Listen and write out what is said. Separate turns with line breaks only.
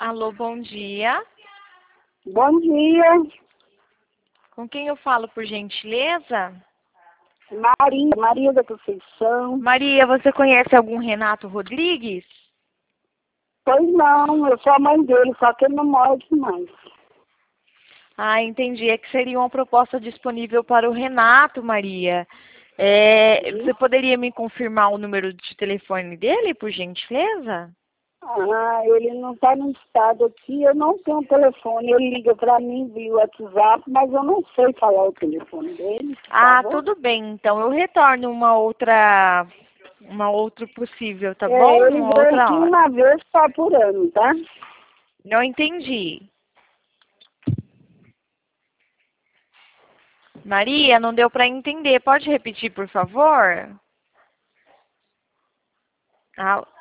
Alô, bom dia.
Bom dia,
Com quem eu falo, por gentileza?
Maria da Conceição.
Maria, você conhece algum Renato Rodrigues?
Pois não, eu sou a mãe dele, só que ele não mora aqui mais.
Ah, entendi. É que seria uma proposta disponível para o Renato, Maria. Você poderia me confirmar o número de telefone dele, por gentileza?
Ele não está no estado aqui, eu não tenho telefone. Ele liga para mim via WhatsApp, mas eu não sei falar o telefone dele, por favor.
Tudo bem. Então, eu retorno uma outro possível, tá bom?
Ele
Uma
vem
outra
aqui
hora.
uma vez só por ano, tá?
Não entendi. Maria, não deu para entender. Pode repetir, por favor?